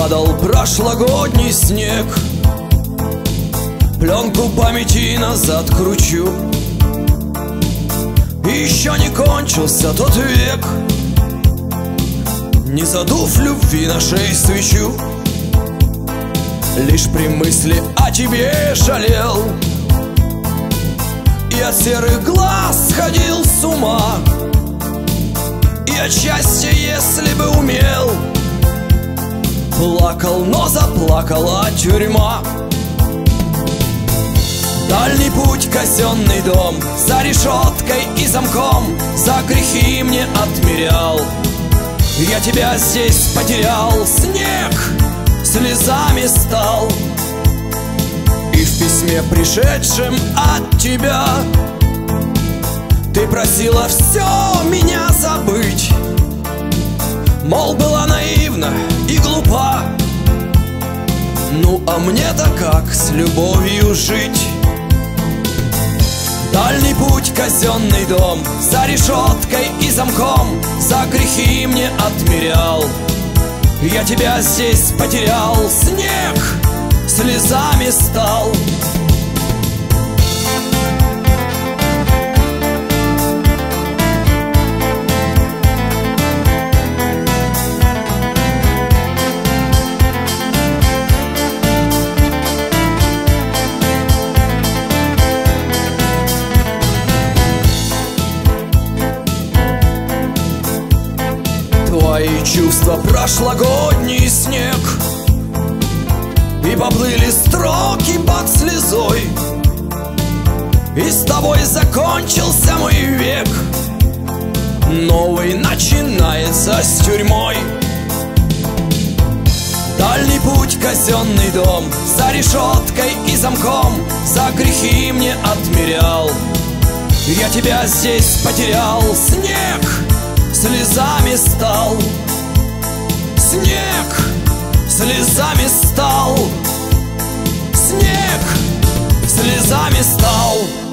Падал прошлогодний снег, пленку памяти назад кручу. И еще не кончился тот век, не задув любви на шее свечу. Лишь при мысли о тебе жалел, и от серых глаз сходил с ума, и от счастья, если бы умел, плакал, но заплакала тюрьма. Дальний путь, казенный дом, за решеткой и замком, за грехи мне отмерял. Я тебя здесь потерял, снег слезами стал. И в письме, пришедшем от тебя, ты просила все меня забыть. Мол, была наивна и глупа. Ну а мне-то как с любовью жить? Дальний путь, казенный дом, за решеткой и замком, за грехи мне отмерял. Я тебя здесь потерял, снег слезами стал. Твои чувства прошлогодний снег, и поплыли строки под слезой, и с тобой закончился мой век. Новый начинается с тюрьмой. Дальний путь, казенный дом, за решеткой и замком, за грехи мне отмерял. Я тебя здесь потерял, снег слезами стал. Снег слезами стал. Снег слезами стал.